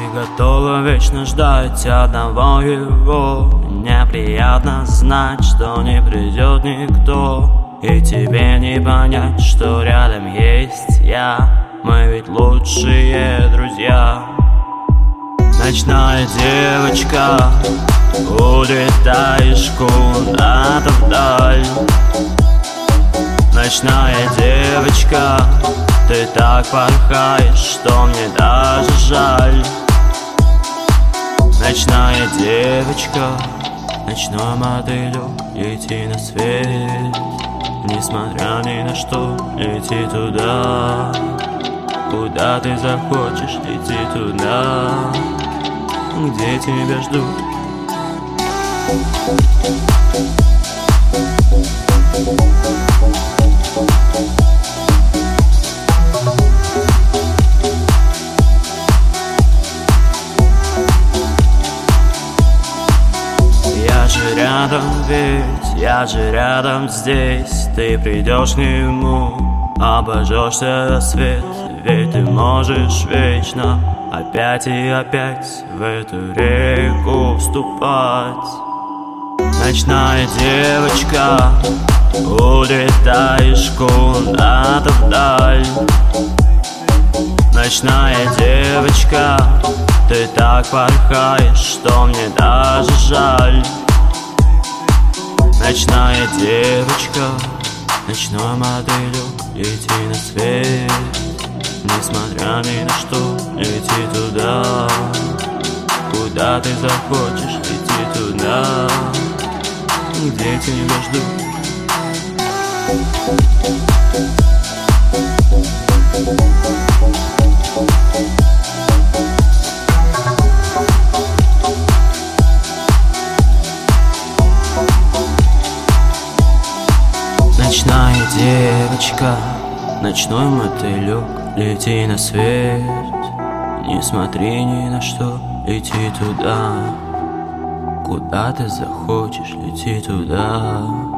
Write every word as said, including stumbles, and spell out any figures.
готова вечно ждать одного его. Неприятно знать, что не придет никто, и тебе не понять, что рядом есть я. Мы ведь лучшие друзья. Ночная девочка, улетаешь куда-то вдаль. Ночная девочка, ты так порхаешь, что мне даже жаль. Ночная девочка, ночной мотылек, лети на свет. Несмотря ни на что, лети туда, куда ты захочешь, лети туда, где тебя ждут. Я же рядом, ведь я же рядом здесь. Ты придешь к нему, обожжешься свет. Ведь ты можешь вечно опять и опять в эту реку вступать. Ночная девочка, улетаешь куда-то вдаль. Ночная девочка, ты так порхаешь, что мне даже жаль. Ночная девочка, ночной мотылек, лети на свет. Несмотря ни на что, лети туда, куда ты захочешь, лети туда, где тебя ждут. Ночная девочка, ночной мотылек, лети на свет. Не смотри ни на что, лети туда, куда ты захочешь, лети туда.